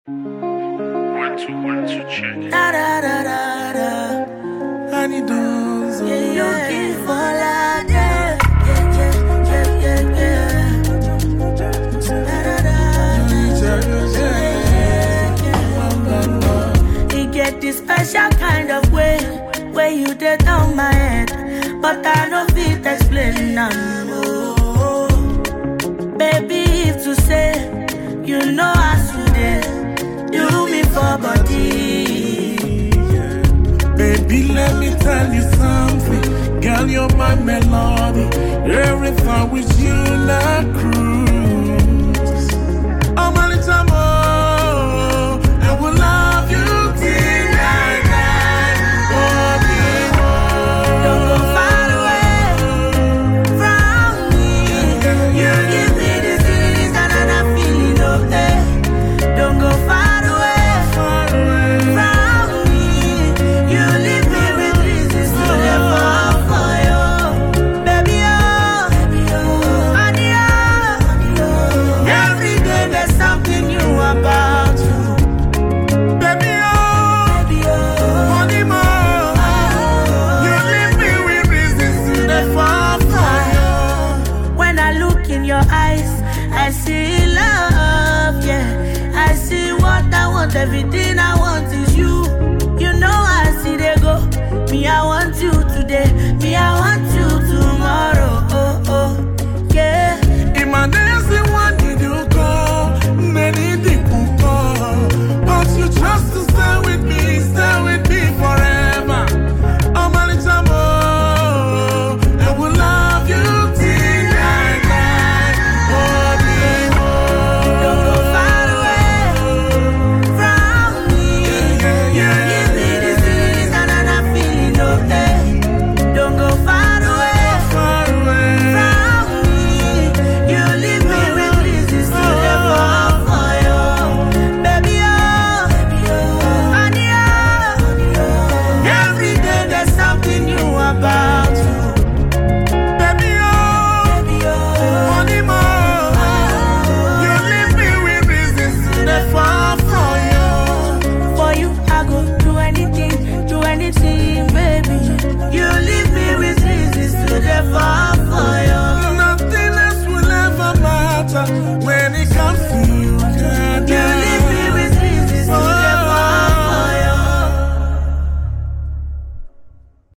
One, two, check. Da da da da da. And he does. Looking for love, yeah, yeah, yeah, yeah, yeah. Da da da. He get this special kind of way where you dead on my head, but I no fit explain now. Baby, if to say you know how to do me for body. Baby, let me tell you something. Girl, you're my melody. Everything with you, not cruise. Oh, my little more. I will love you till I die. Don't go far away from me. You give me the feelings that I'm not feeling, okay? Don't go far away from me. You leave me with reasons to live up for you. Baby, oh, honey, oh. Every day there's something new about you. Baby, oh, honey, more. You leave me with reasons to the fall for you. When I look in your eyes, I see love, yeah. I see what I want, everything I want is you. You know I see they go. Me, I want you today. Me, I want